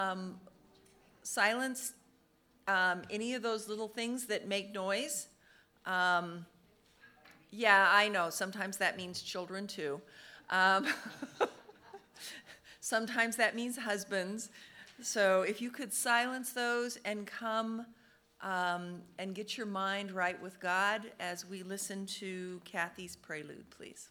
Silence any of those little things that make noise. Yeah, I know, sometimes that means children too. Um, Sometimes that means husbands. So if you could silence those and come and get your mind right with God as we listen to Kathy's prelude, please.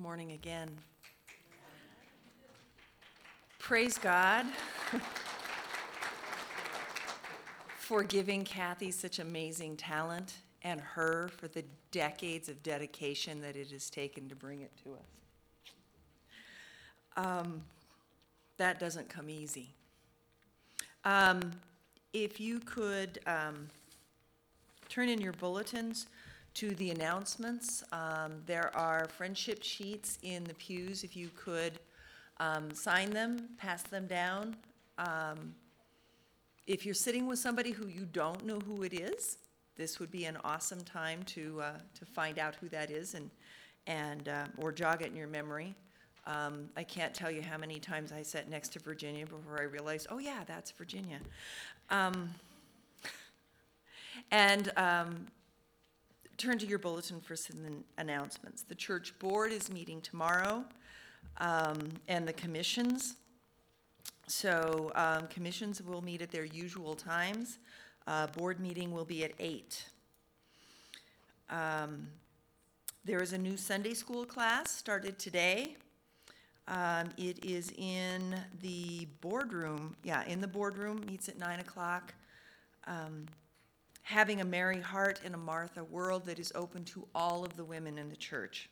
morning again. Praise God for giving Kathy such amazing talent and her for the decades of dedication that it has taken to bring it to us. That doesn't come easy. If you could turn in your bulletins to the announcements. There are friendship sheets in the pews. If you could sign them, pass them down. If you're sitting with somebody who you don't know who it is, this would be an awesome time to find out who that is and or jog it in your memory. I can't tell you how many times I sat next to Virginia before I realized, oh yeah, that's Virginia. Turn to your bulletin for some announcements. The church board is meeting tomorrow, and the commissions. So commissions will meet at their usual times. Board meeting will be at 8. There is a new Sunday school class started today. It is in the boardroom. Yeah, in the boardroom, meets at 9 o'clock. Having a Mary heart and a Martha world that is open to all of the women in the church.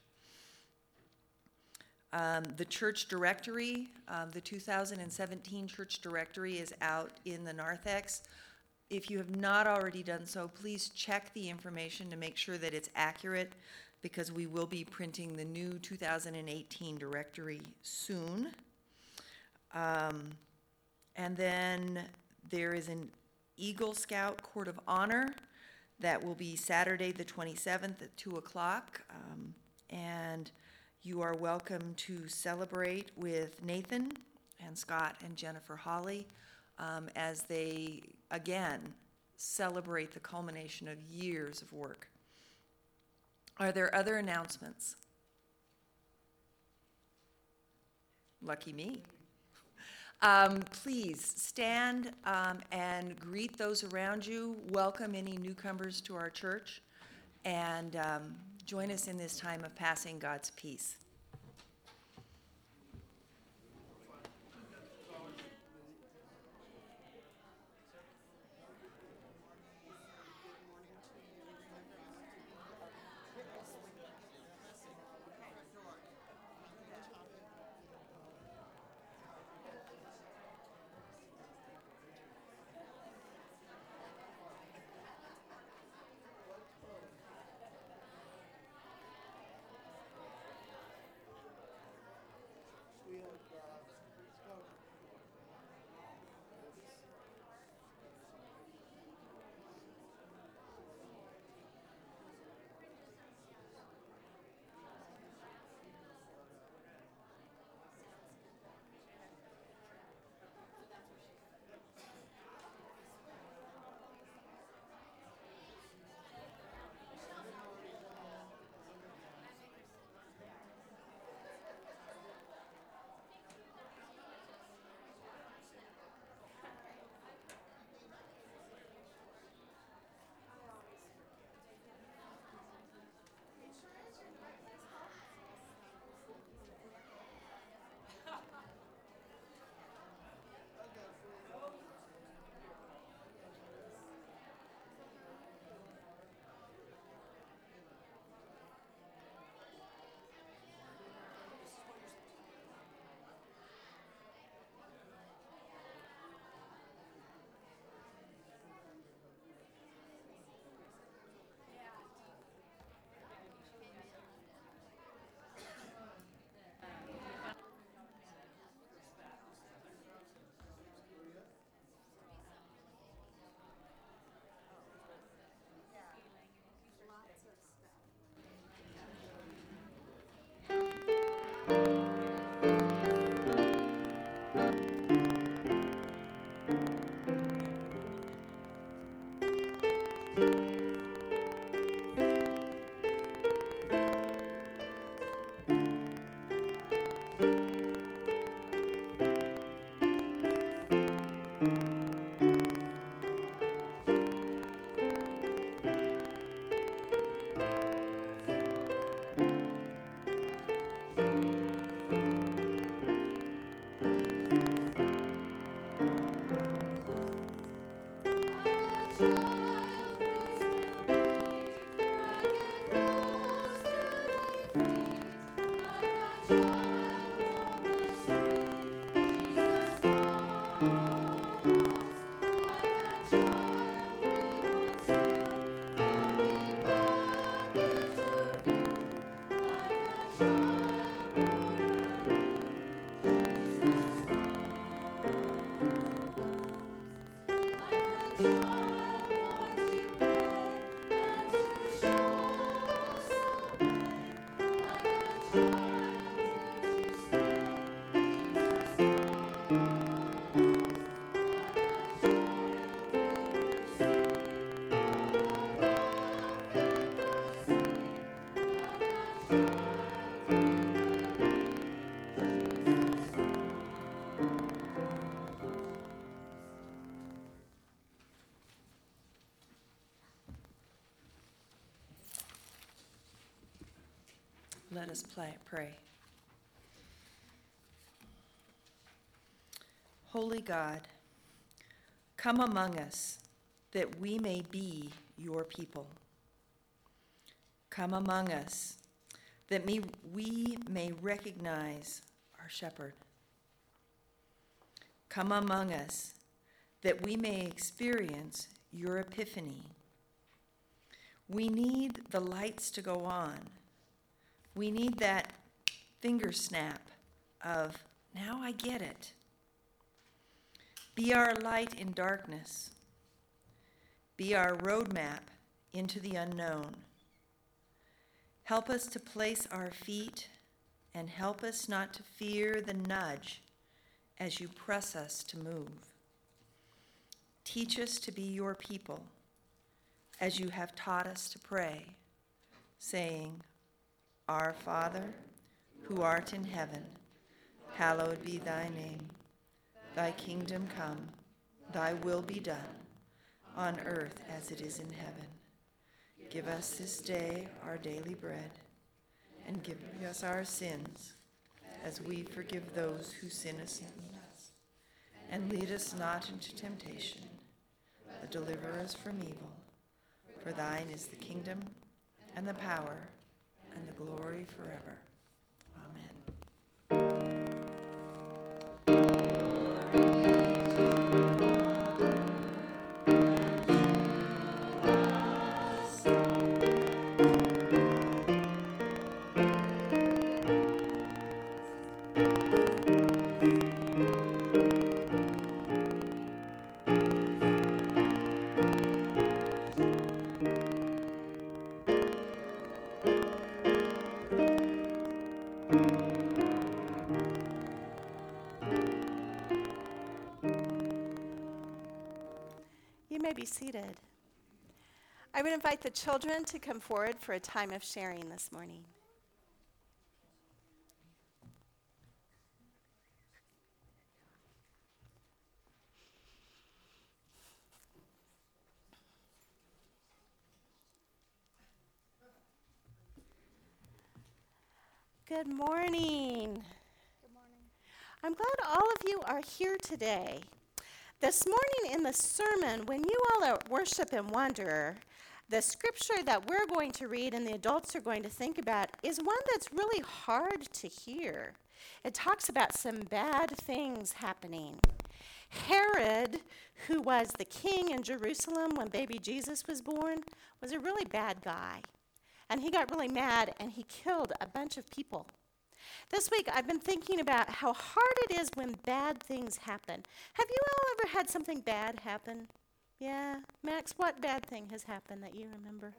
The church directory, the 2017 church directory is out in the narthex. If you have not already done so, please check the information to make sure that it's accurate, because we will be printing the new 2018 directory soon. And then there is an Eagle Scout Court of Honor that will be Saturday the 27th at 2 o'clock. And you are welcome to celebrate with Nathan and Scott and Jennifer Hawley as they, again, celebrate the culmination of years of work. Are there other announcements? Lucky me. Please stand and greet those around you. Welcome any newcomers to our church, and join us in this time of passing God's peace. Let us pray. Holy God, come among us that we may be your people. Come among us that we may recognize our shepherd. Come among us that we may experience your epiphany. We need the lights to go on. We need that finger snap of, now I get it. Be our light in darkness. Be our roadmap into the unknown. Help us to place our feet and help us not to fear the nudge as you press us to move. Teach us to be your people as you have taught us to pray, saying, Our Father, who art in heaven, hallowed be thy name. Thy kingdom come, thy will be done, on earth as it is in heaven. Give us this day our daily bread, and give us our sins, as we forgive those who sin against us. And lead us not into temptation, but deliver us from evil. For thine is the kingdom, and the power, and the glory forever. Amen. You may be seated. I would invite the children to come forward for a time of sharing this morning. Good morning. Good morning. I'm glad all of you are here today. This morning in the sermon, when you all are at Worship and Wonder, the scripture that we're going to read and the adults are going to think about is one that's really hard to hear. It talks about some bad things happening. Herod, who was the king in Jerusalem when baby Jesus was born, was a really bad guy. And he got really mad and he killed a bunch of people. This week, I've been thinking about how hard it is when bad things happen. Have you all ever had something bad happen? Yeah? Max, what bad thing has happened that you remember?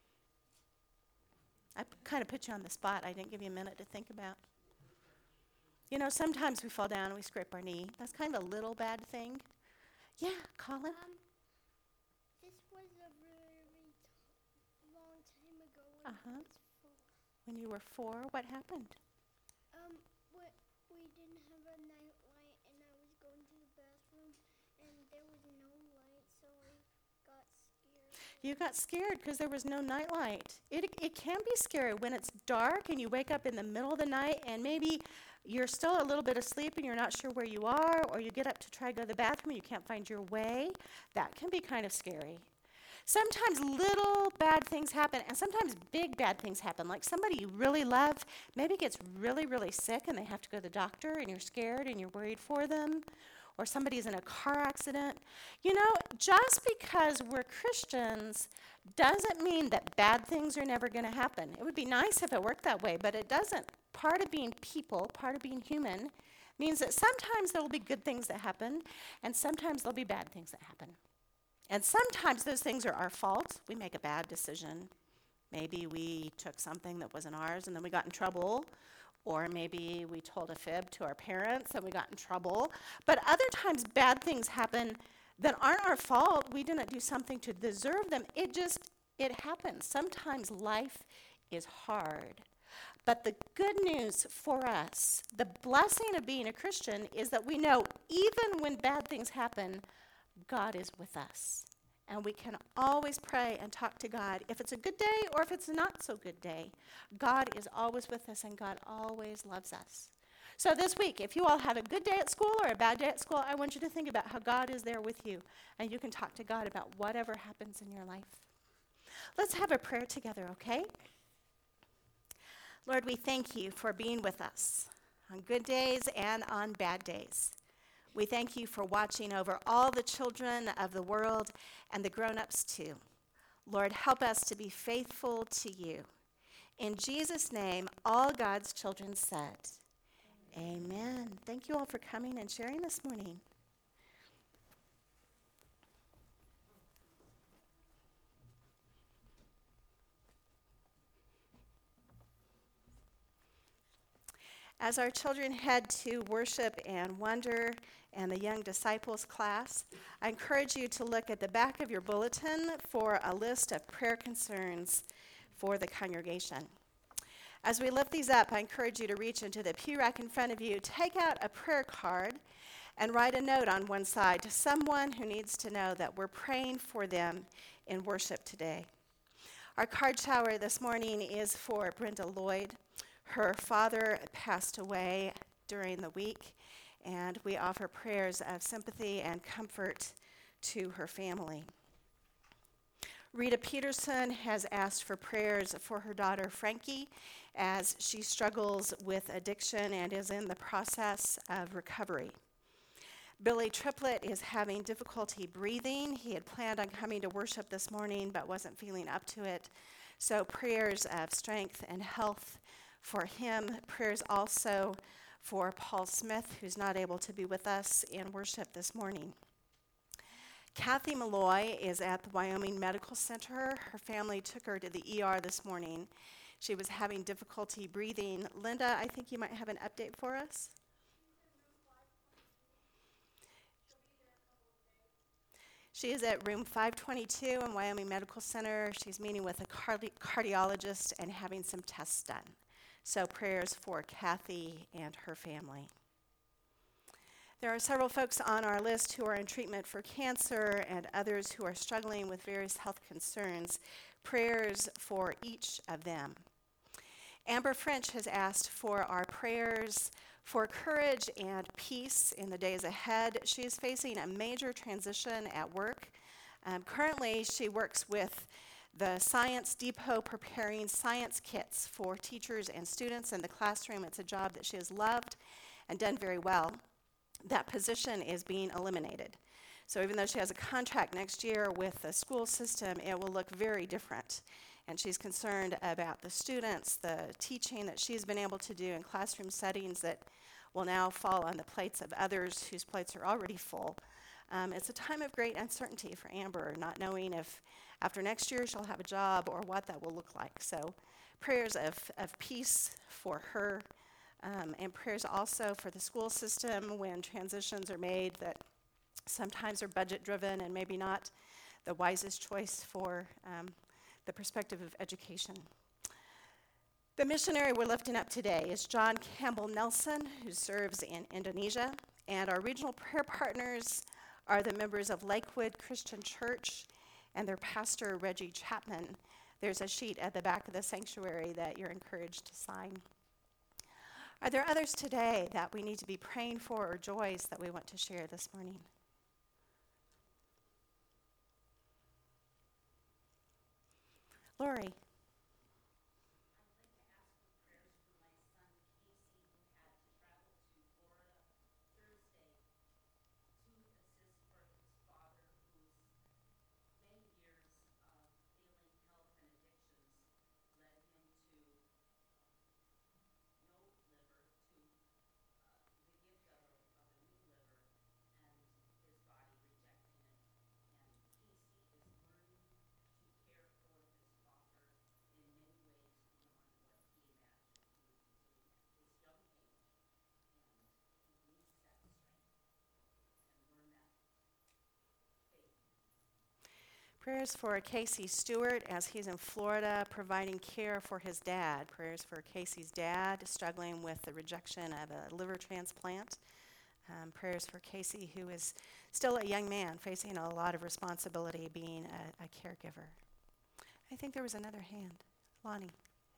I kind of put you on the spot. I didn't give you a minute to think about. You know, sometimes we fall down and we scrape our knee. That's kind of a little bad thing. Yeah, Colin? This was a very long time ago when I was 4. When you were 4, what happened? We didn't have a night light, and I was going to the bathroom, and there was no light, so I got scared. You got scared because there was no night light. It can be scary when it's dark and you wake up in the middle of the night and maybe you're still a little bit asleep and you're not sure where you are, or you get up to try to go to the bathroom and you can't find your way. That can be kind of scary. Sometimes little bad things happen, and sometimes big bad things happen. Like somebody you really love maybe gets really, really sick and they have to go to the doctor, and you're scared and you're worried for them. or somebody's in a car accident. You know, just because we're Christians doesn't mean that bad things are never going to happen. It would be nice if it worked that way, but it doesn't. Part of being people, part of being human, means that sometimes there will be good things that happen, and sometimes there'll be bad things that happen. And sometimes those things are our fault. We make a bad decision. Maybe we took something that wasn't ours and then we got in trouble. Or maybe we told a fib to our parents and we got in trouble. But other times bad things happen that aren't our fault. We didn't do something to deserve them. It happens. Sometimes life is hard. But the good news for us, the blessing of being a Christian, is that we know even when bad things happen, God is with us. And we can always pray and talk to God. If it's a good day or if it's not so good day, God is always with us and God always loves us. So this week, if you all have a good day at school or a bad day at school, I want you to think about how God is there with you. And you can talk to God about whatever happens in your life. Let's have a prayer together, okay? Lord, we thank you for being with us on good days and on bad days. We thank you for watching over all the children of the world and the grown-ups too. Lord, help us to be faithful to you. In Jesus' name, all God's children said, Amen. Thank you all for coming and sharing this morning. As our children head to worship and wonder and the young disciples class, I encourage you to look at the back of your bulletin for a list of prayer concerns for the congregation. As we lift these up, I encourage you to reach into the pew rack in front of you, take out a prayer card, and write a note on one side to someone who needs to know that we're praying for them in worship today. Our card shower this morning is for Brenda Lloyd. Her father passed away during the week, and we offer prayers of sympathy and comfort to her family. Rita Peterson has asked for prayers for her daughter Frankie as she struggles with addiction and is in the process of recovery. Billy Triplett is having difficulty breathing. He had planned on coming to worship this morning but wasn't feeling up to it. So prayers of strength and health for him. Prayers also for Paul Smith, who's not able to be with us in worship this morning. Kathy Malloy is at the Wyoming Medical Center. Her family took her to the ER this morning. She was having difficulty breathing. Linda, I think you might have an update for us. She is at room 522 in Wyoming Medical Center. She's meeting with a cardiologist and having some tests done. So prayers for Kathy and her family. There are several folks on our list who are in treatment for cancer and others who are struggling with various health concerns. Prayers for each of them. Amber French has asked for our prayers for courage and peace in the days ahead. She is facing a major transition at work. Currently, she works with the Science Depot preparing science kits for teachers and students in the classroom. It's a job that she has loved and done very well. That position is being eliminated. So even though she has a contract next year with the school system, it will look very different. And she's concerned about the students, the teaching that she's been able to do in classroom settings that will now fall on the plates of others whose plates are already full. It's a time of great uncertainty for Amber, not knowing if after next year she'll have a job or what that will look like. So prayers of peace for her, and prayers also for the school system when transitions are made that sometimes are budget driven and maybe not the wisest choice for the perspective of education. The missionary we're lifting up today is John Campbell Nelson, who serves in Indonesia, and our regional prayer partners are the members of Lakewood Christian Church and their pastor, Reggie Chapman. There's a sheet at the back of the sanctuary that you're encouraged to sign. Are there others today that we need to be praying for or joys that we want to share this morning? Lori. Prayers for Casey Stewart as he's in Florida providing care for his dad. Prayers for Casey's dad struggling with the rejection of a liver transplant. Prayers for Casey, who is still a young man facing a lot of responsibility being a caregiver. I think there was another hand. Lonnie.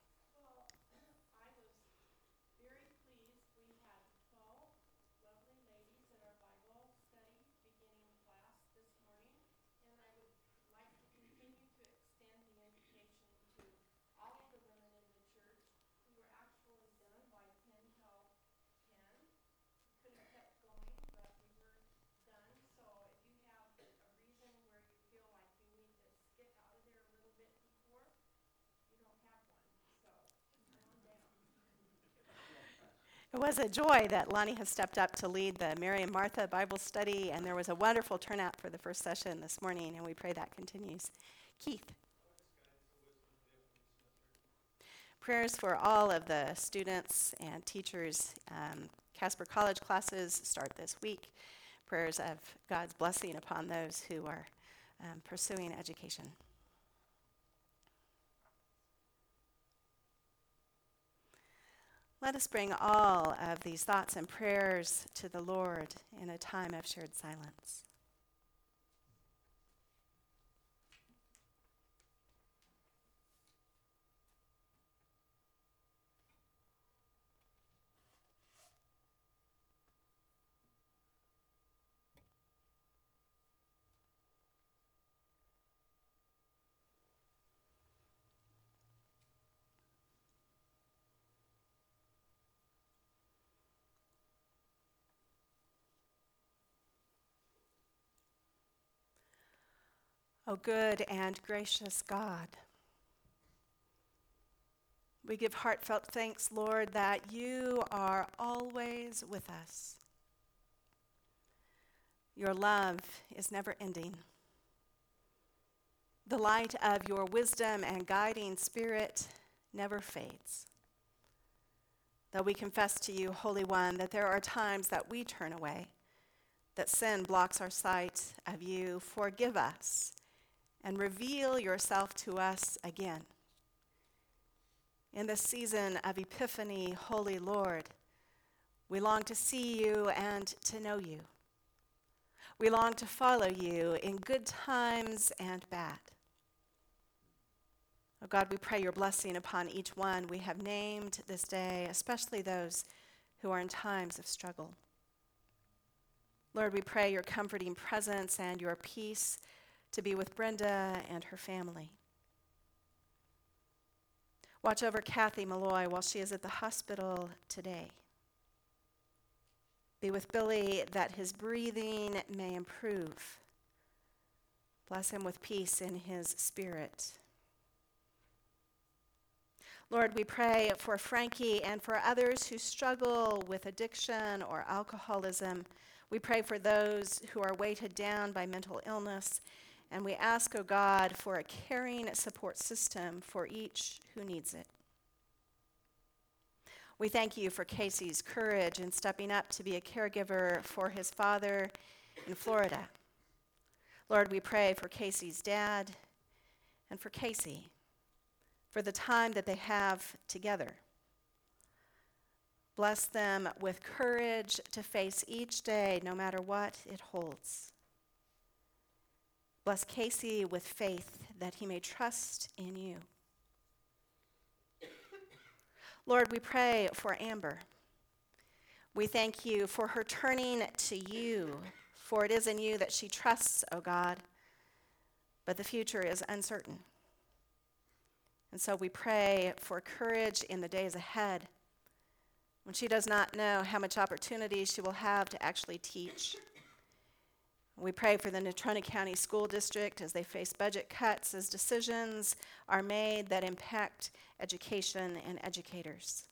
It was a joy that Lonnie has stepped up to lead the Mary and Martha Bible study, and there was a wonderful turnout for the first session this morning, and we pray that continues. Keith. Prayers for all of the students and teachers. Casper College classes start this week. Prayers of God's blessing upon those who are pursuing education. Let us bring all of these thoughts and prayers to the Lord in a time of shared silence. O good and gracious God, we give heartfelt thanks, Lord, that you are always with us. Your love is never ending. The light of your wisdom and guiding spirit never fades. Though we confess to you, Holy One, that there are times that we turn away, that sin blocks our sight of you, forgive us and reveal yourself to us again. In this season of Epiphany, Holy Lord, we long to see you and to know you. We long to follow you in good times and bad. Oh God, we pray your blessing upon each one we have named this day, especially those who are in times of struggle. Lord, we pray your comforting presence and your peace to be with Brenda and her family. Watch over Kathy Malloy while she is at the hospital today. Be with Billy that his breathing may improve. Bless him with peace in his spirit. Lord, we pray for Frankie and for others who struggle with addiction or alcoholism. We pray for those who are weighted down by mental illness. And we ask, O God, for a caring support system for each who needs it. We thank you for Casey's courage in stepping up to be a caregiver for his father in Florida. Lord, we pray for Casey's dad and for Casey, for the time that they have together. Bless them with courage to face each day, no matter what it holds. Bless Casey with faith that he may trust in you. Lord, we pray for Amber. We thank you for her turning to you, for it is in you that she trusts, O God, but the future is uncertain. And so we pray for courage in the days ahead when she does not know how much opportunity she will have to actually teach. We pray for the Natrona County School District as they face budget cuts, as decisions are made that impact education and educators.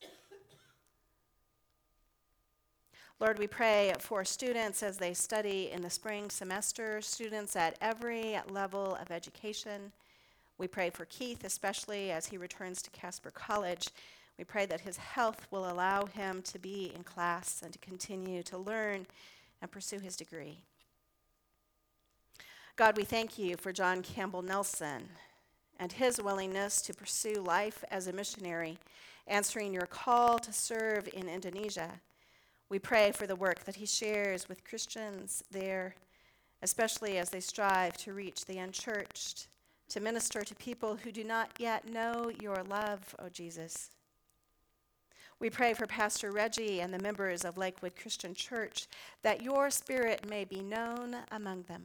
Lord, we pray for students as they study in the spring semester, students at every level of education. We pray for Keith, especially as he returns to Casper College. We pray that his health will allow him to be in class and to continue to learn and pursue his degree. God, we thank you for John Campbell Nelson and his willingness to pursue life as a missionary, answering your call to serve in Indonesia. We pray for the work that he shares with Christians there, especially as they strive to reach the unchurched, to minister to people who do not yet know your love, O Jesus. We pray for Pastor Reggie and the members of Lakewood Christian Church, that your Spirit may be known among them.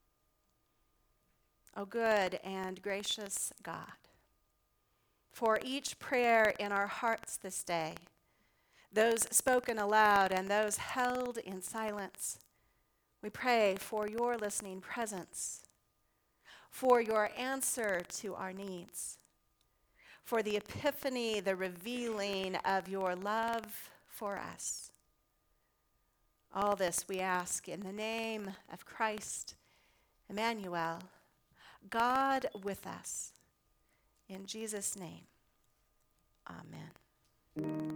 O good and gracious God, for each prayer in our hearts this day, those spoken aloud and those held in silence, we pray for your listening presence, for your answer to our needs, for the epiphany, the revealing of your love for us. All this we ask in the name of Christ, Emmanuel, God with us. In Jesus' name, amen.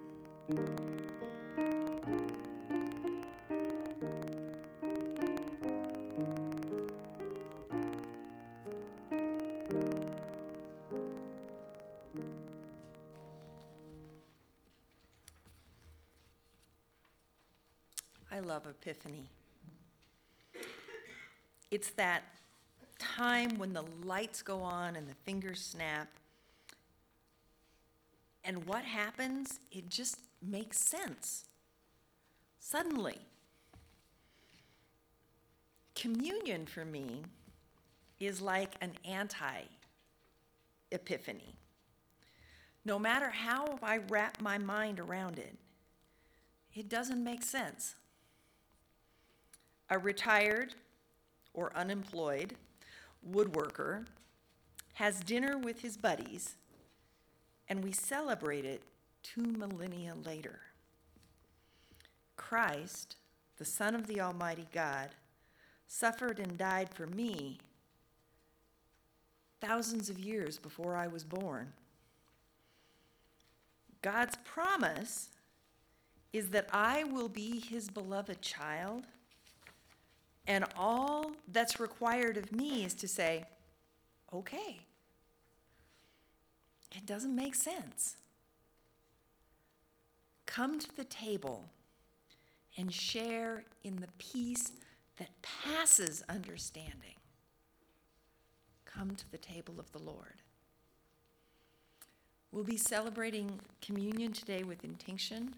I love Epiphany. It's that time when the lights go on and the fingers snap. And what happens? It just makes sense. Suddenly. Communion for me is like an anti-epiphany. No matter how I wrap my mind around it, it doesn't make sense. A retired or unemployed woodworker has dinner with his buddies, and we celebrate it 2 millennia later. Christ, the Son of the Almighty God, suffered and died for me thousands of years before I was born. God's promise is that I will be his beloved child, and all that's required of me is to say, okay. It doesn't make sense. Come to the table and share in the peace that passes understanding. Come to the table of the Lord. We'll be celebrating communion today with intinction.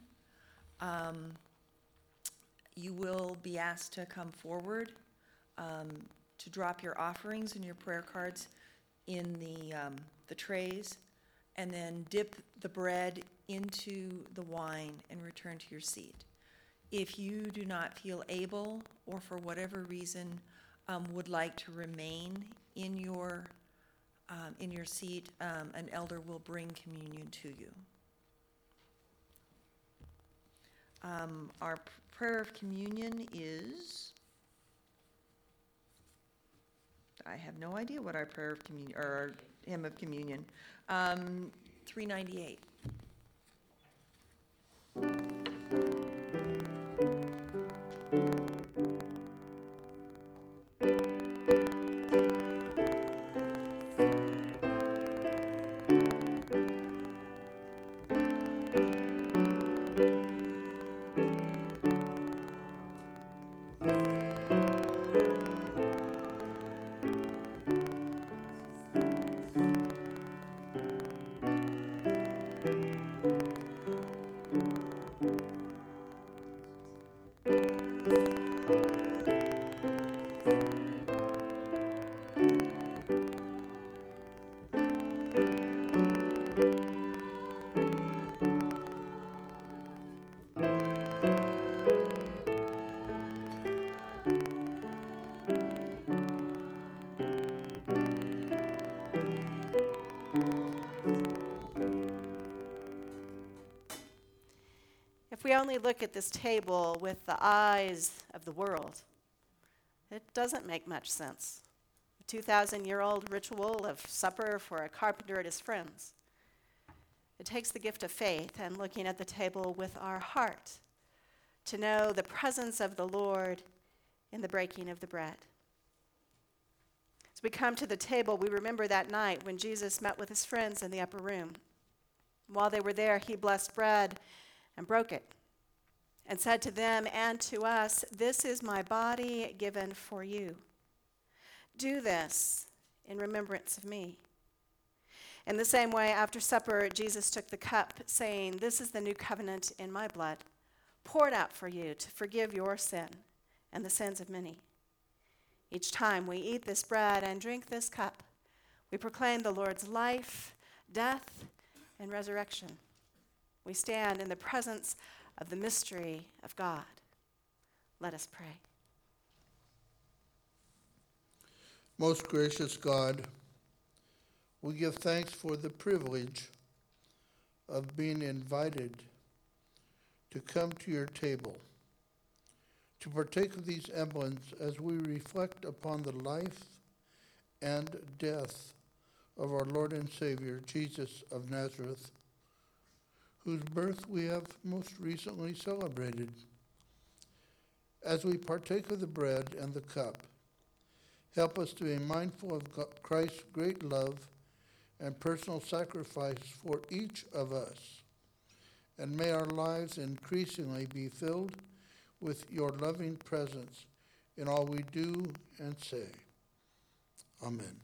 You will be asked to come forward to drop your offerings and your prayer cards in the trays, and then dip the bread into the wine and return to your seat. If you do not feel able, or for whatever reason would like to remain in your seat, an elder will bring communion to you. Our prayer of communion is, I have no idea what our prayer of communion, or our hymn of communion, 398. If we only look at this table with the eyes of the world, it doesn't make much sense. A 2,000-year-old ritual of supper for a carpenter and his friends. It takes the gift of faith and looking at the table with our heart to know the presence of the Lord in the breaking of the bread. As we come to the table, we remember that night when Jesus met with his friends in the upper room. While they were there, he blessed bread and broke it and said to them and to us, "This is my body given for you. Do this in remembrance of me." In the same way, after supper, Jesus took the cup, saying, "This is the new covenant in my blood, poured out for you to forgive your sin and the sins of many. Each time we eat this bread and drink this cup, we proclaim the Lord's life, death, and resurrection. We stand in the presence of the mystery of God. Let us pray. Most gracious God, we give thanks for the privilege of being invited to come to your table, to partake of these emblems as we reflect upon the life and death of our Lord and Savior, Jesus of Nazareth, whose birth we have most recently celebrated. As we partake of the bread and the cup, help us to be mindful of Christ's great love and personal sacrifice for each of us. And may our lives increasingly be filled with your loving presence in all we do and say. Amen.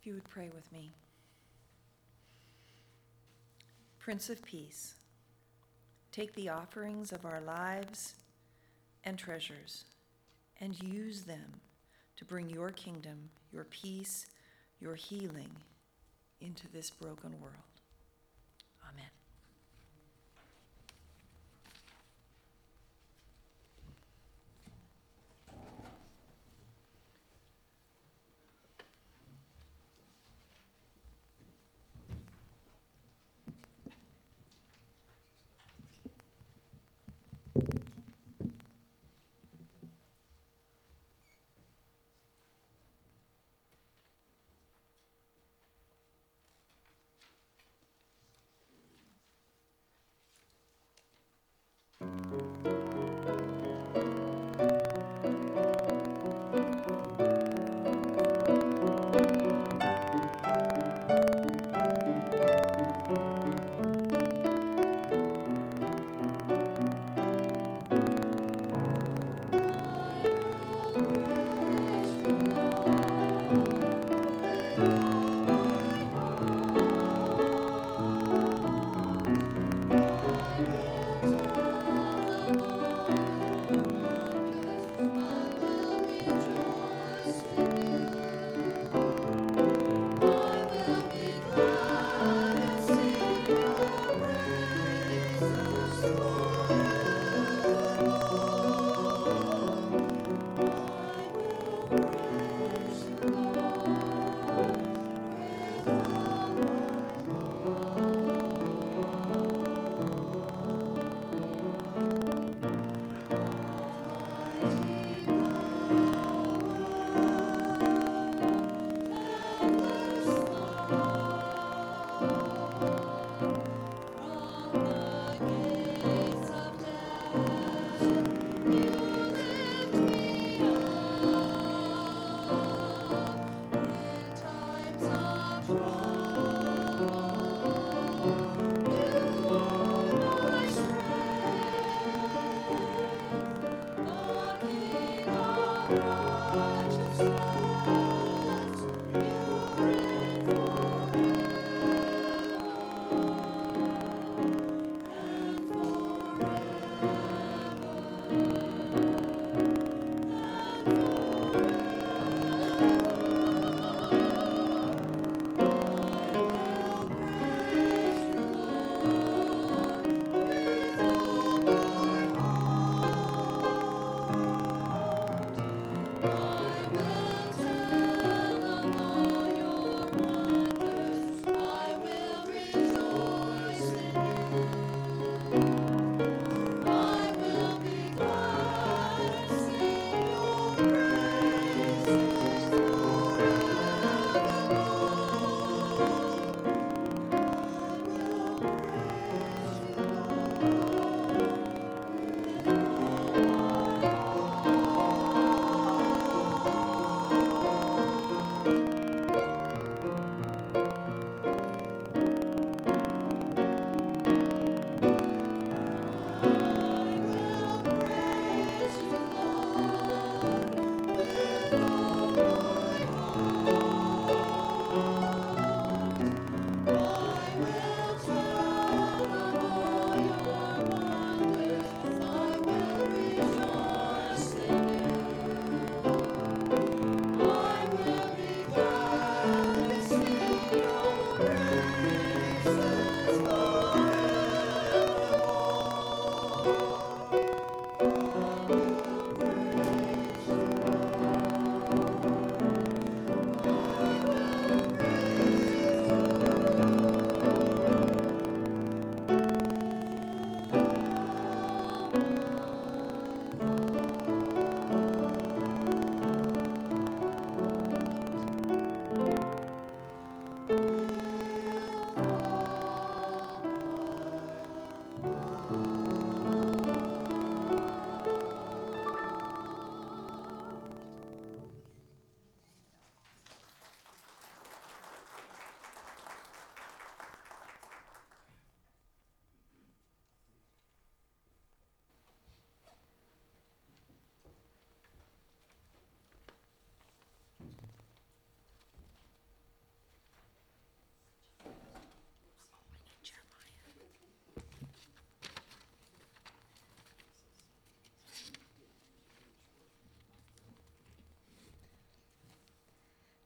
you would pray with me. Prince of Peace, take the offerings of our lives and treasures and use them to bring your kingdom, your peace, your healing into this broken world. Amen.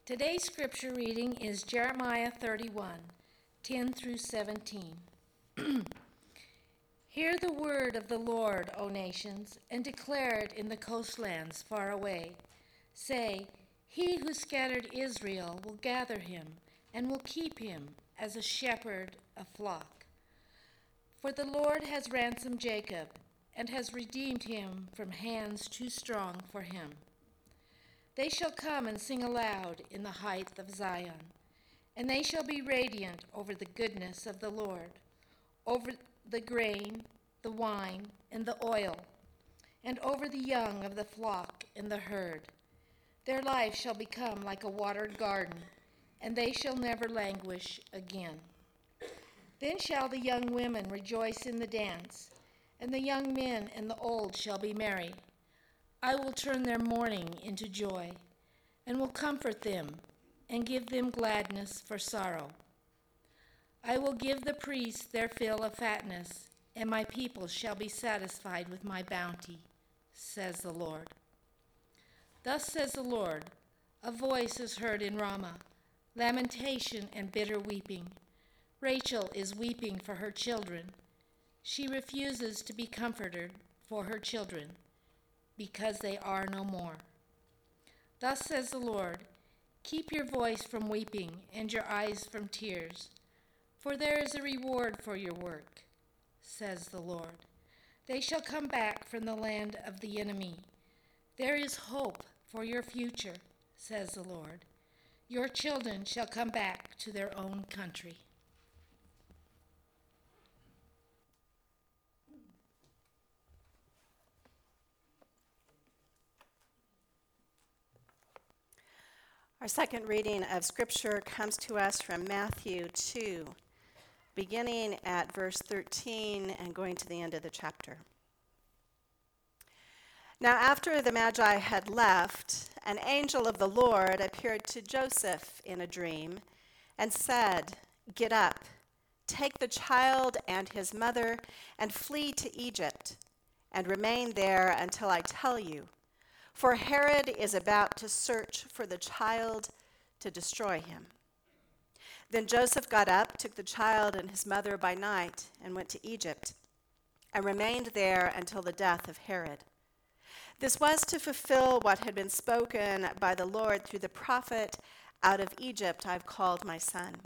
Today's scripture reading is Jeremiah 31, 10 through 17. Hear the word of the Lord, O nations, and declare it in the coastlands far away. Say, he who scattered Israel will gather him and will keep him as a shepherd a flock. For the Lord has ransomed Jacob and has redeemed him from hands too strong for him. They shall come and sing aloud in the height of Zion, and they shall be radiant over the goodness of the Lord, over the grain, the wine, and the oil, and over the young of the flock and the herd. Their life shall become like a watered garden, and they shall never languish again. Then shall the young women rejoice in the dance, and the young men and the old shall be merry. I will turn their mourning into joy, and will comfort them, and give them gladness for sorrow. I will give the priests their fill of fatness, and my people shall be satisfied with my bounty, says the Lord. Thus says the Lord, a voice is heard in Ramah, lamentation and bitter weeping. Rachel is weeping for her children. She refuses to be comforted for her children, because they are no more. Thus says the Lord, keep your voice from weeping and your eyes from tears, for there is a reward for your work, says the Lord. They shall come back from the land of the enemy. There is hope for your future, says the Lord. Your children shall come back to their own country. Our second reading of Scripture comes to us from Matthew 2, beginning at verse 13 and going to the end of the chapter. Now after the Magi had left, an angel of the Lord appeared to Joseph in a dream and said, "Get up, take the child and his mother and flee to Egypt, and remain there until I tell you. For Herod is about to search for the child to destroy him." Then Joseph got up, took the child and his mother by night, and went to Egypt, and remained there until the death of Herod. This was to fulfill what had been spoken by the Lord through the prophet, "Out of Egypt I've called my son."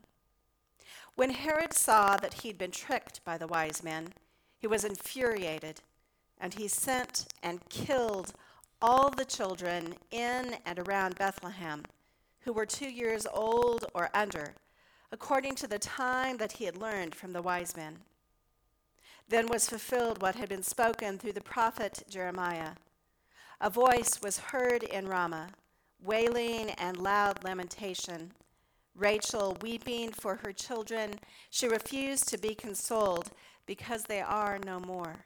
When Herod saw that he'd been tricked by the wise men, he was infuriated, and he sent and killed all the children in and around Bethlehem who were 2 years old or under, according to the time that he had learned from the wise men. Then was fulfilled what had been spoken through the prophet Jeremiah. A voice was heard in Ramah, wailing and loud lamentation, Rachel weeping for her children. She refused to be consoled because they are no more.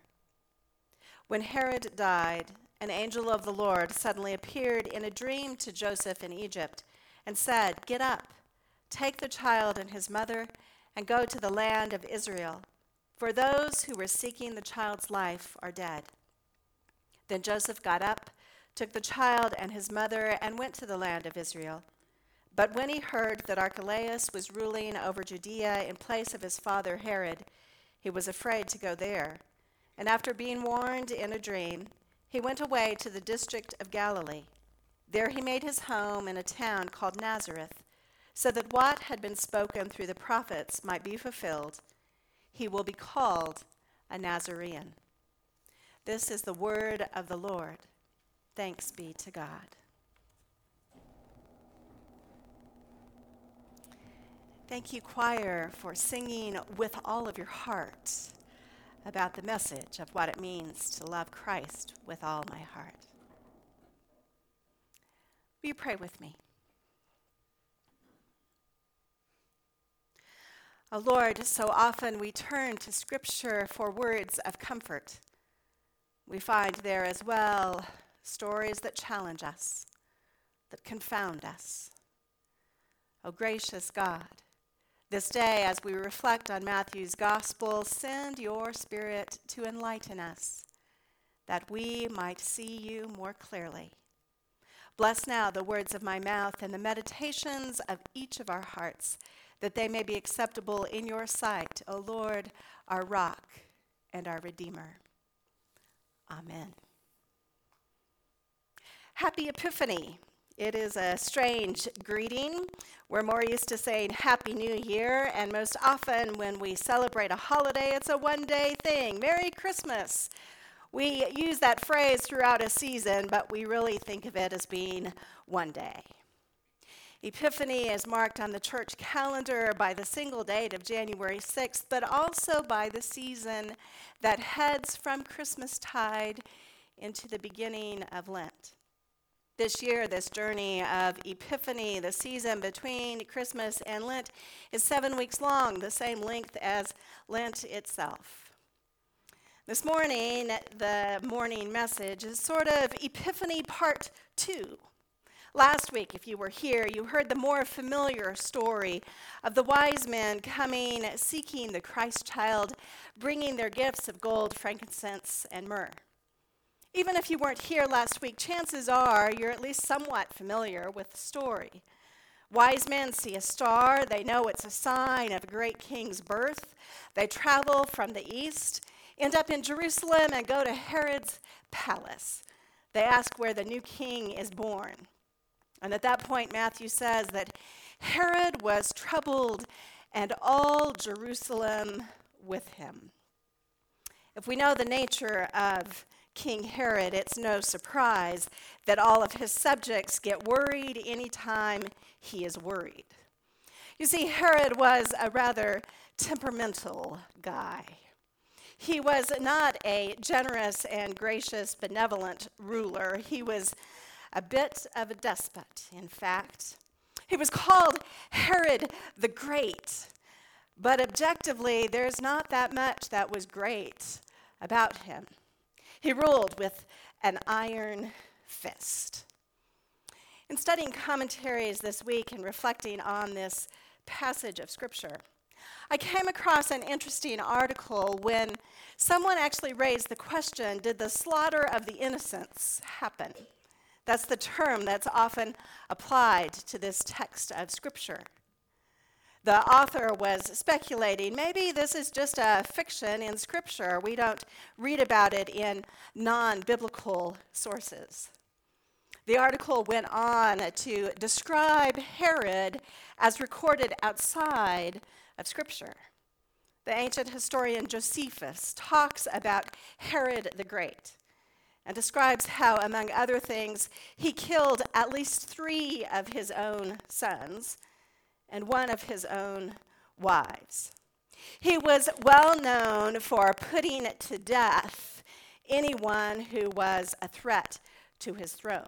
When Herod died, an angel of the Lord suddenly appeared in a dream to Joseph in Egypt and said, "Get up, take the child and his mother, and go to the land of Israel, for those who were seeking the child's life are dead." Then Joseph got up, took the child and his mother, and went to the land of Israel. But when he heard that Archelaus was ruling over Judea in place of his father Herod, he was afraid to go there. And after being warned in a dream, he went away to the district of Galilee. There he made his home in a town called Nazareth, so that what had been spoken through the prophets might be fulfilled. He will be called a Nazarene. This is the word of the Lord. Thanks be to God. Thank you, choir, for singing with all of your heart about the message of what it means to love Christ with all my heart. Will you pray with me? Oh Lord, so often we turn to Scripture for words of comfort. We find there as well stories that challenge us, that confound us. Oh gracious God, this day as we reflect on Matthew's gospel, send your Spirit to enlighten us, that we might see you more clearly. Bless now the words of my mouth and the meditations of each of our hearts, that they may be acceptable in your sight, O Lord, our rock and our Redeemer. Amen. Happy Epiphany. It is a strange greeting. We're more used to saying Happy New Year, and most often when we celebrate a holiday, it's a one-day thing. Merry Christmas. We use that phrase throughout a season, but we really think of it as being one day. Epiphany is marked on the church calendar by the single date of January 6th, but also by the season that heads from Christmastide into the beginning of Lent. This year, this journey of Epiphany, the season between Christmas and Lent, is 7 weeks long, the same length as Lent itself. This morning, the morning message is sort of Epiphany Part 2. Last week, if you were here, you heard the more familiar story of the wise men coming, seeking the Christ child, bringing their gifts of gold, frankincense, and myrrh. Even if you weren't here last week, chances are you're at least somewhat familiar with the story. Wise men see a star. They know it's a sign of a great king's birth. They travel from the east, end up in Jerusalem, and go to Herod's palace. They ask where the new king is born. And at that point, Matthew says that Herod was troubled and all Jerusalem with him. If we know the nature of King Herod, it's no surprise that all of his subjects get worried anytime he is worried. You see, Herod was a rather temperamental guy. He was not a generous and gracious, benevolent ruler. He was a bit of a despot, in fact. He was called Herod the Great, but objectively, there's not that much that was great about him. He ruled with an iron fist. In studying commentaries this week and reflecting on this passage of Scripture, I came across an interesting article when someone actually raised the question, did the slaughter of the innocents happen? That's the term that's often applied to this text of Scripture. The author was speculating, maybe this is just a fiction in Scripture. We don't read about it in non-biblical sources. The article went on to describe Herod as recorded outside of Scripture. The ancient historian Josephus talks about Herod the Great and describes how, among other things, he killed at least 3 of his own sons and 1 of his own wives. He was well known for putting to death anyone who was a threat to his throne.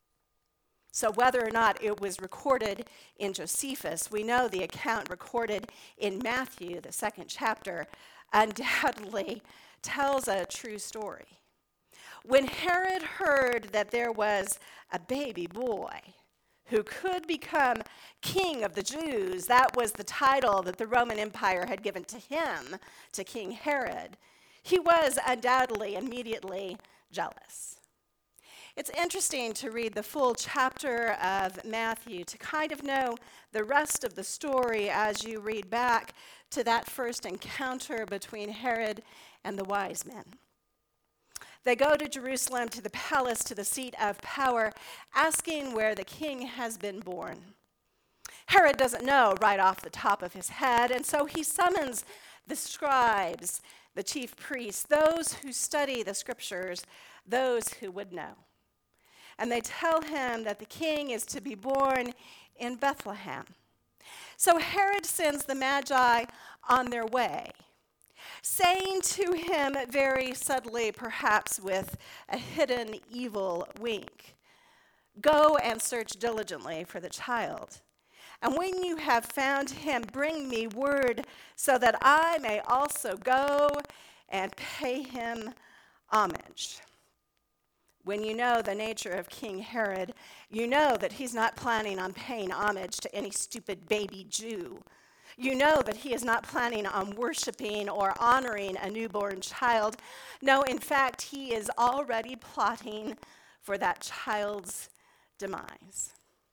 So whether or not it was recorded in Josephus, we know the account recorded in Matthew, the 2nd chapter, undoubtedly tells a true story. When Herod heard that there was a baby boy who could become king of the Jews, that was the title that the Roman Empire had given to him, to King Herod, he was undoubtedly immediately jealous. It's interesting to read the full chapter of Matthew to kind of know the rest of the story as you read back to that first encounter between Herod and the wise men. They go to Jerusalem, to the palace, to the seat of power, asking where the king has been born. Herod doesn't know right off the top of his head, and so he summons the scribes, the chief priests, those who study the scriptures, those who would know. And they tell him that the king is to be born in Bethlehem. So Herod sends the Magi on their way, saying to him very subtly, perhaps with a hidden evil wink, "Go and search diligently for the child. And when you have found him, bring me word so that I may also go and pay him homage." When you know the nature of King Herod, you know that he's not planning on paying homage to any stupid baby Jew. You know that he is not planning on worshiping or honoring a newborn child. No, in fact, he is already plotting for that child's demise.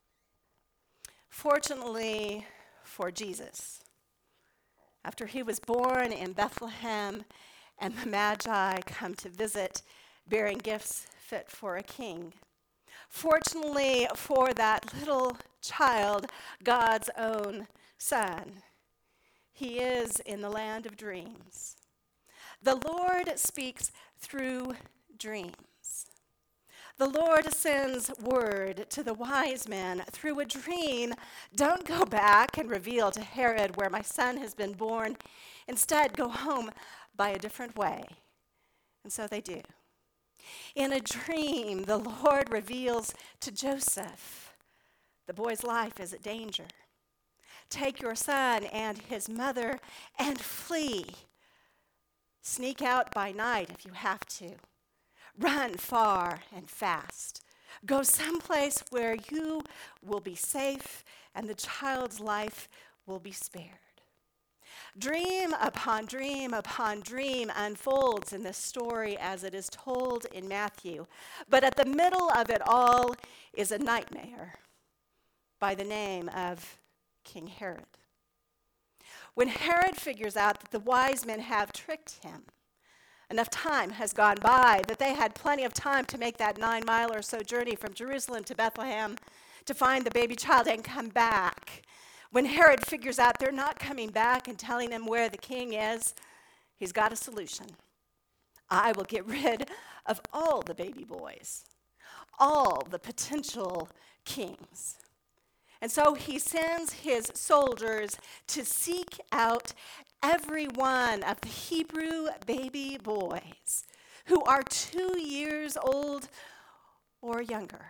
Fortunately for Jesus, after he was born in Bethlehem and the Magi come to visit, bearing gifts fit for a king, fortunately for that little child, God's own son, he is in the land of dreams. The Lord speaks through dreams. The Lord sends word to the wise men through a dream. Don't go back and reveal to Herod where my son has been born. Instead, go home by a different way. And so they do. In a dream, the Lord reveals to Joseph, the boy's life is at danger. Take your son and his mother and flee. Sneak out by night if you have to. Run far and fast. Go someplace where you will be safe and the child's life will be spared. Dream upon dream upon dream unfolds in this story as it is told in Matthew. But at the middle of it all is a nightmare by the name of King Herod. When Herod figures out that the wise men have tricked him, enough time has gone by that they had plenty of time to make that 9-mile or so journey from Jerusalem to Bethlehem to find the baby child and come back. When Herod figures out they're not coming back and telling him where the king is, he's got a solution. I will get rid of all the baby boys, all the potential kings. And so he sends his soldiers to seek out every one of the Hebrew baby boys who are 2 years old or younger.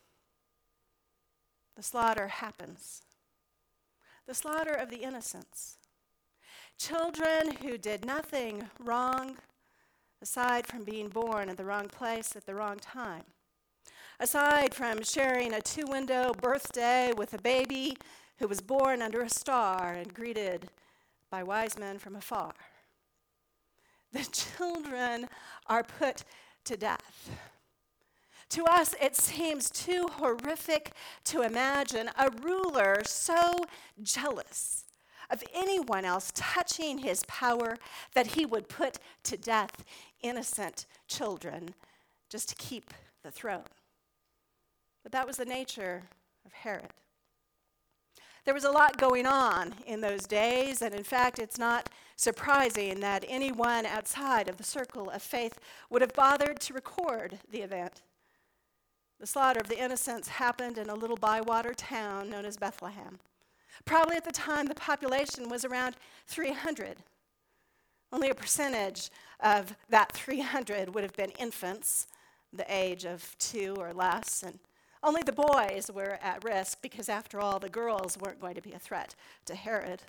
The slaughter happens. The slaughter of the innocents. Children who did nothing wrong aside from being born in the wrong place at the wrong time. Aside from sharing a 2-window birthday with a baby who was born under a star and greeted by wise men from afar. The children are put to death. To us, it seems too horrific to imagine a ruler so jealous of anyone else touching his power that he would put to death innocent children just to keep the throne. But that was the nature of Herod. There was a lot going on in those days, and in fact, it's not surprising that anyone outside of the circle of faith would have bothered to record the event. The slaughter of the innocents happened in a little bywater town known as Bethlehem. Probably at the time, the population was around 300. Only a percentage of that 300 would have been infants, the age of 2 or less, and only the boys were at risk because, after all, the girls weren't going to be a threat to Herod.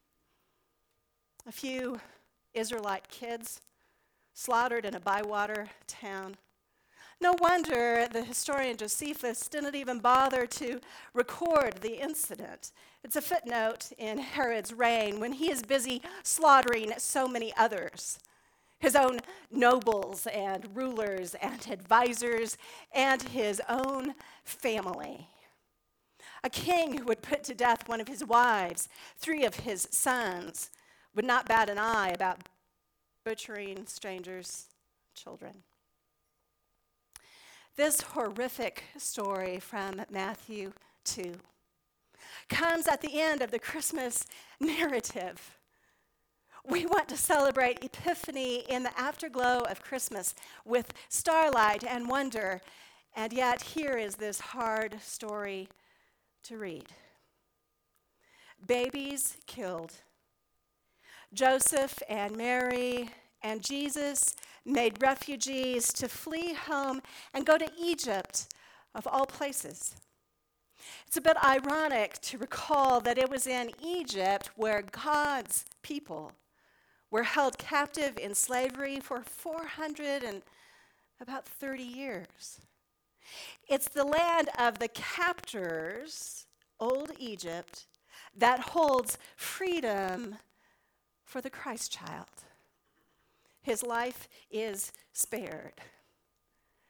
A few Israelite kids slaughtered in a bywater town. No wonder the historian Josephus didn't even bother to record the incident. It's a footnote in Herod's reign when he is busy slaughtering so many others. His own nobles and rulers and advisors and his own family. A king who would put to death one of his wives, 3 of his sons, would not bat an eye about butchering strangers' children. This horrific story from Matthew 2 comes at the end of the Christmas narrative. We want to celebrate Epiphany in the afterglow of Christmas with starlight and wonder, and yet here is this hard story to read. Babies killed. Joseph and Mary and Jesus made refugees to flee home and go to Egypt, of all places. It's a bit ironic to recall that it was in Egypt where God's people were held captive in slavery for 430 years. It's the land of the captors, old Egypt, that holds freedom for the Christ child. His life is spared.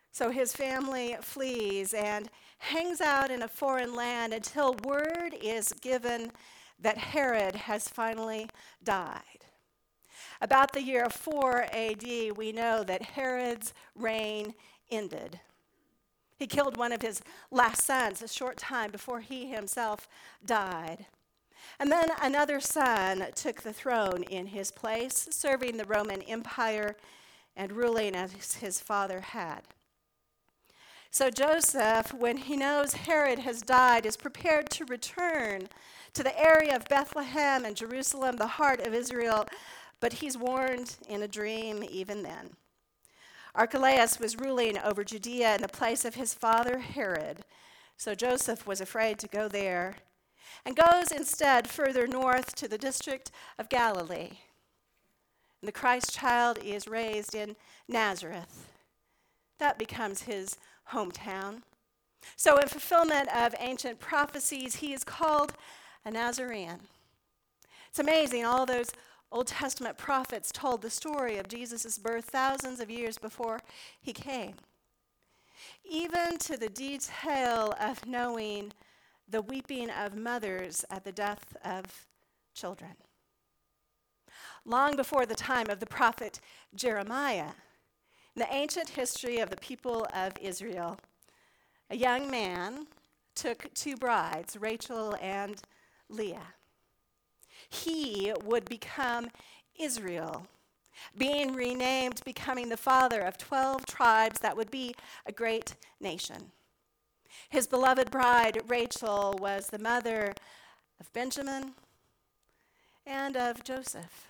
So his family flees and hangs out in a foreign land until word is given that Herod has finally died. About the year 4 AD, we know that Herod's reign ended. He killed one of his last sons a short time before he himself died. And then another son took the throne in his place, serving the Roman Empire and ruling as his father had. So Joseph, when he knows Herod has died, is prepared to return to the area of Bethlehem and Jerusalem, the heart of Israel, but he's warned in a dream even then. Archelaus was ruling over Judea in the place of his father Herod, so Joseph was afraid to go there and goes instead further north to the district of Galilee. And the Christ child is raised in Nazareth. That becomes his hometown. So in fulfillment of ancient prophecies, he is called a Nazarene. It's amazing, all those Old Testament prophets told the story of Jesus' birth thousands of years before he came. Even to the detail of knowing the weeping of mothers at the death of children. Long before the time of the prophet Jeremiah, in the ancient history of the people of Israel, a young man took two brides, Rachel and Leah. He would become Israel, being renamed, becoming the father of 12 tribes that would be a great nation. His beloved bride, Rachel, was the mother of Benjamin and of Joseph.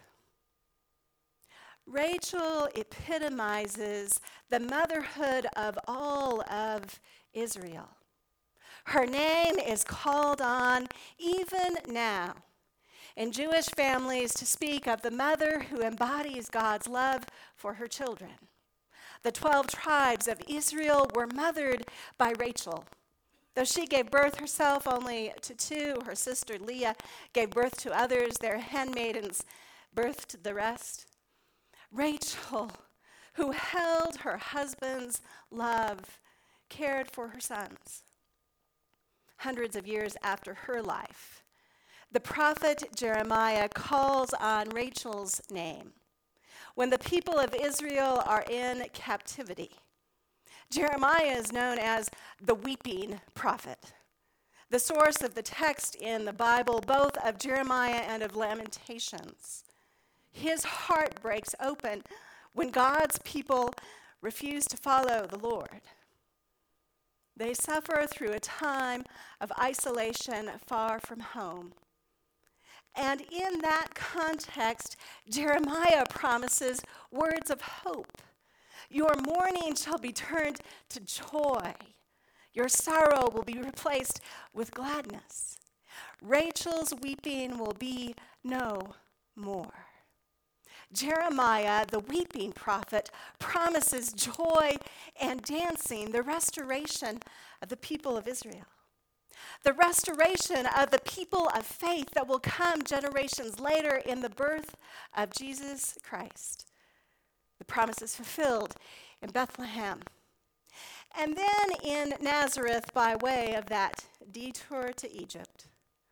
Rachel epitomizes the motherhood of all of Israel. Her name is called on even now in Jewish families to speak of the mother who embodies God's love for her children. The 12 tribes of Israel were mothered by Rachel. Though she gave birth herself only to 2, her sister Leah gave birth to others, their handmaidens birthed the rest. Rachel, who held her husband's love, cared for her sons. Hundreds of years after her life, the prophet Jeremiah calls on Rachel's name when the people of Israel are in captivity. Jeremiah is known as the weeping prophet, the source of the text in the Bible, both of Jeremiah and of Lamentations. His heart breaks open when God's people refuse to follow the Lord. They suffer through a time of isolation far from home. And in that context, Jeremiah promises words of hope. Your mourning shall be turned to joy. Your sorrow will be replaced with gladness. Rachel's weeping will be no more. Jeremiah, the weeping prophet, promises joy and dancing, the restoration of the people of Israel. The restoration of the people of faith that will come generations later in the birth of Jesus Christ. The promise is fulfilled in Bethlehem. And then in Nazareth by way of that detour to Egypt.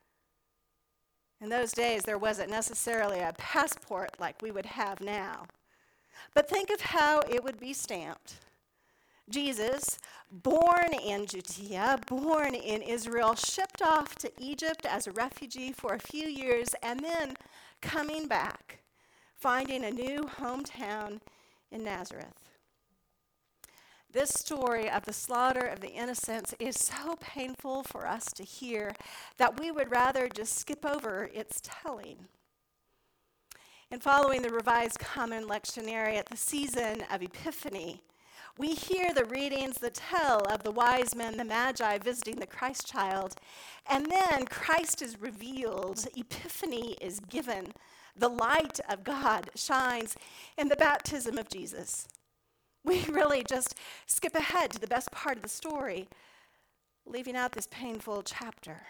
In those days, there wasn't necessarily a passport like we would have now. But think of how it would be stamped. Jesus, born in Judea, born in Israel, shipped off to Egypt as a refugee for a few years, and then coming back, finding a new hometown in Nazareth. This story of the slaughter of the innocents is so painful for us to hear that we would rather just skip over its telling. In following the Revised Common Lectionary at the season of Epiphany, we hear the readings that tell of the wise men, the Magi, visiting the Christ child, and then Christ is revealed, Epiphany is given, the light of God shines in the baptism of Jesus. We really just skip ahead to the best part of the story, leaving out this painful chapter.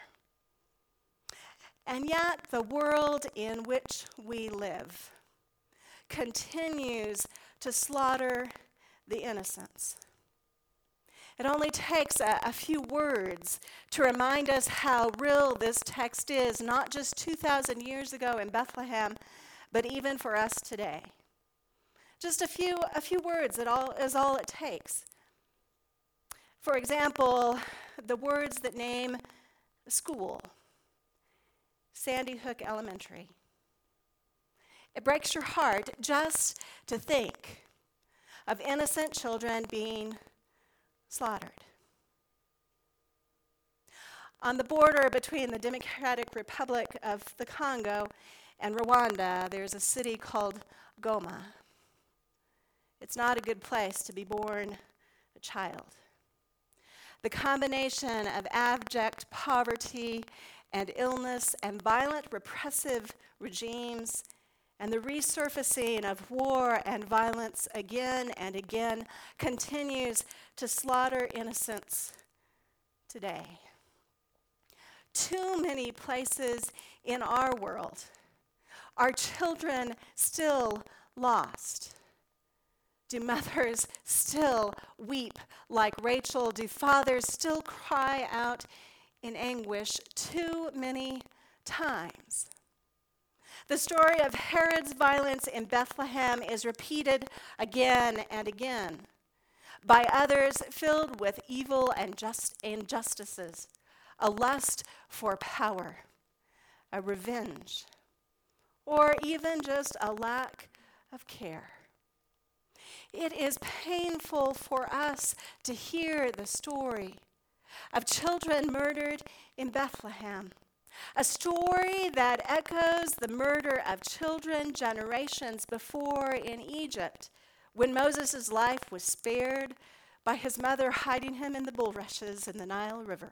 And yet, the world in which we live continues to slaughter the innocents. It only takes a few words to remind us how real this text is, not just 2,000 years ago in Bethlehem, but even for us today. Just a few words is all it takes. For example, the words that name a school, Sandy Hook Elementary. It breaks your heart just to think of innocent children being slaughtered. On the border between the Democratic Republic of the Congo and Rwanda, there's a city called Goma. It's not a good place to be born a child. The combination of abject poverty and illness and violent repressive regimes and the resurfacing of war and violence again and again continues to slaughter innocents today. Too many places in our world are children still lost. Do mothers still weep like Rachel? Do fathers still cry out in anguish too many times? The story of Herod's violence in Bethlehem is repeated again and again by others filled with evil and injustices, a lust for power, a revenge, or even just a lack of care. It is painful for us to hear the story of children murdered in Bethlehem, a story that echoes the murder of children generations before in Egypt, when Moses' life was spared by his mother hiding him in the bulrushes in the Nile River.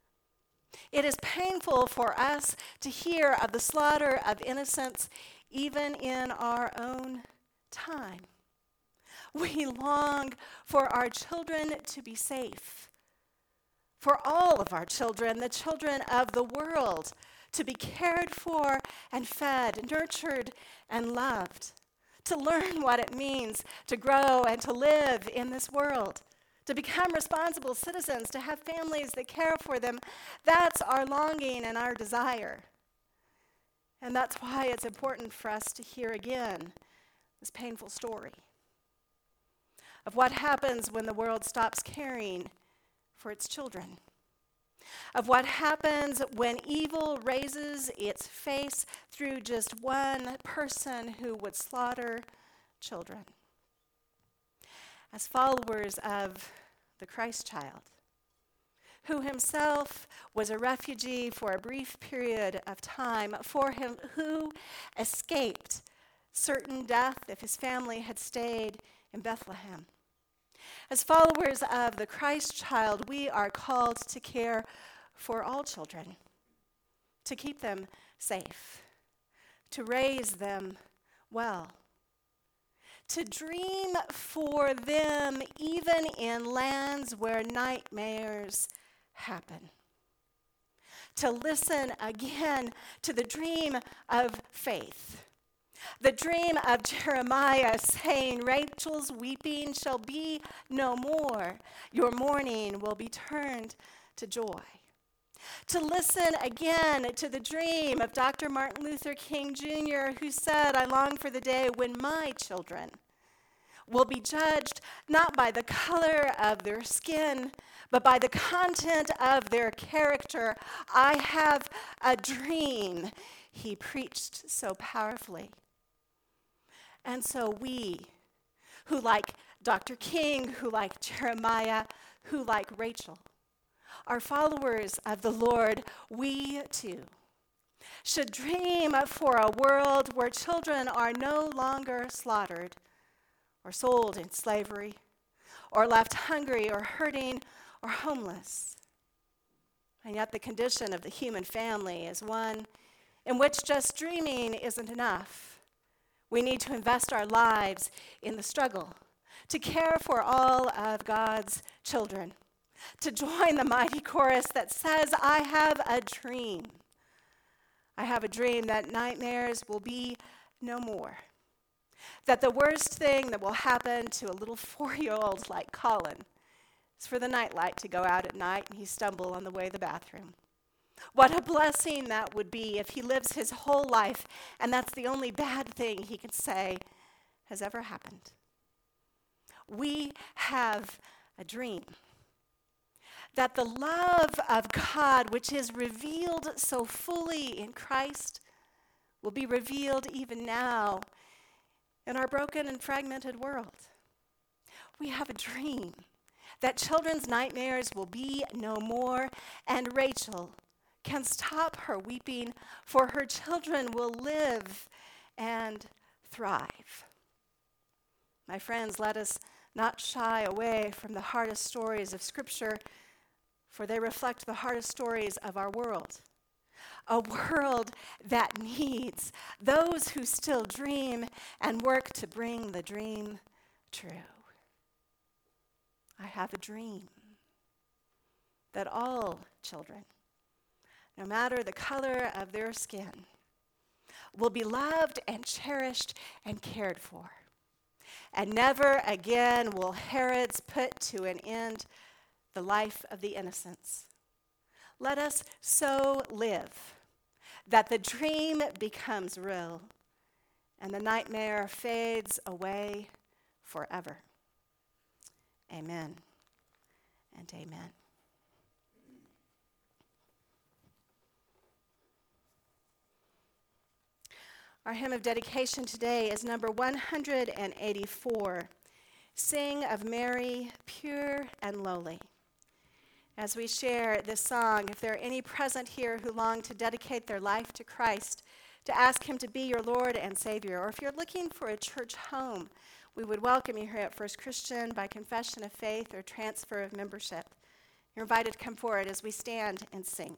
It is painful for us to hear of the slaughter of innocents even in our own time. We long for our children to be safe, for all of our children, the children of the world, to be cared for and fed, nurtured and loved, to learn what it means to grow and to live in this world, to become responsible citizens, to have families that care for them. That's our longing and our desire. And that's why it's important for us to hear again this painful story of what happens when the world stops caring for its children, of what happens when evil raises its face through just one person who would slaughter children. As followers of the Christ child, who himself was a refugee for a brief period of time, for him who escaped certain death if his family had stayed in Bethlehem. As followers of the Christ child, we are called to care for all children, to keep them safe, to raise them well, to dream for them even in lands where nightmares happen, to listen again to the dream of faith, the dream of Jeremiah saying, Rachel's weeping shall be no more. Your mourning will be turned to joy. To listen again to the dream of Dr. Martin Luther King Jr., who said, I long for the day when my children will be judged not by the color of their skin, but by the content of their character. I have a dream, he preached so powerfully. And so we, who like Dr. King, who like Jeremiah, who like Rachel, are followers of the Lord, we too should dream for a world where children are no longer slaughtered or sold in slavery or left hungry or hurting or homeless. And yet the condition of the human family is one in which just dreaming isn't enough. We need to invest our lives in the struggle to care for all of God's children, to join the mighty chorus that says, I have a dream. I have a dream that nightmares will be no more, that the worst thing that will happen to a little 4-year-old like Colin is for the nightlight to go out at night and he stumble on the way to the bathroom. What a blessing that would be if he lives his whole life and that's the only bad thing he can say has ever happened. We have a dream that the love of God, which is revealed so fully in Christ, will be revealed even now in our broken and fragmented world. We have a dream that children's nightmares will be no more, and Rachel can stop her weeping, for her children will live and thrive. My friends, let us not shy away from the hardest stories of Scripture, for they reflect the hardest stories of our world. A world that needs those who still dream and work to bring the dream true. I have a dream that all children, no matter the color of their skin, will be loved and cherished and cared for. And never again will Herods put to an end the life of the innocents. Let us so live that the dream becomes real and the nightmare fades away forever. Amen and amen. Our hymn of dedication today is number 184, Sing of Mary, Pure and Lowly. As we share this song, if there are any present here who long to dedicate their life to Christ, to ask him to be your Lord and Savior, or if you're looking for a church home, we would welcome you here at First Christian by confession of faith or transfer of membership. You're invited to come forward as we stand and sing.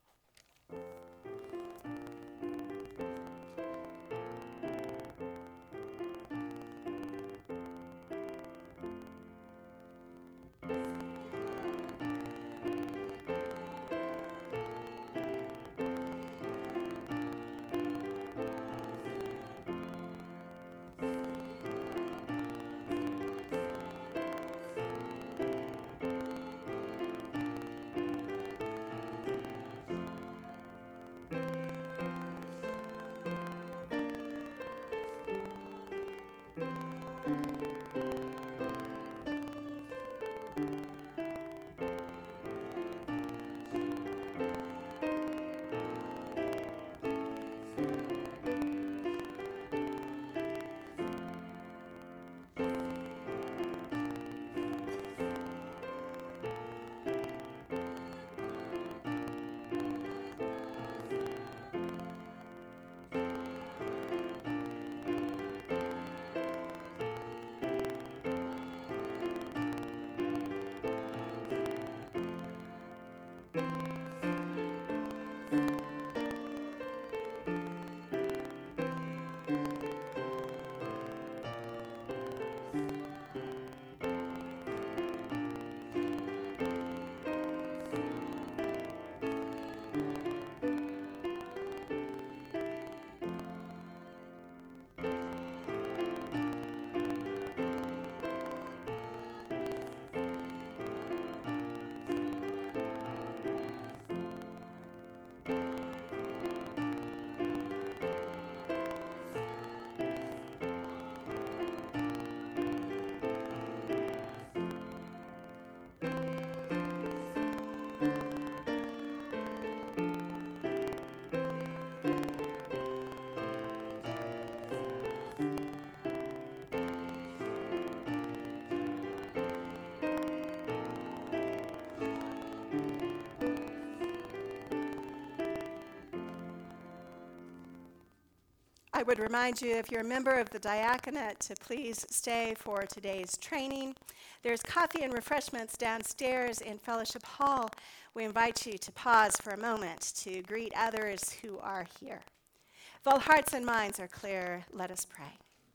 I would remind you, if you're a member of the diaconate, to please stay for today's training. There's coffee and refreshments downstairs in Fellowship Hall. We invite you to pause for a moment to greet others who are here. If all hearts and minds are clear, let us pray.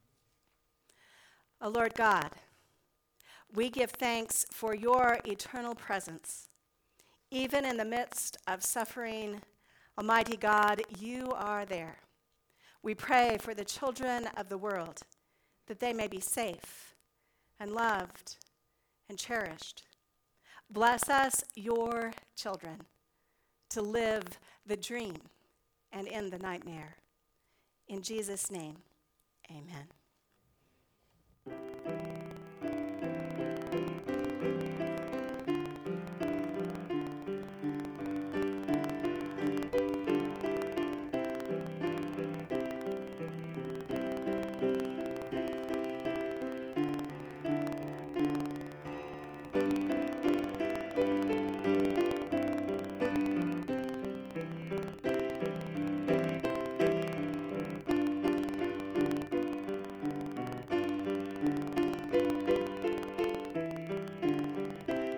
O Lord God, we give thanks for your eternal presence. Even in the midst of suffering, Almighty God, you are there. We pray for the children of the world, that they may be safe and loved and cherished. Bless us, your children, to live the dream and end the nightmare. In Jesus' name, amen.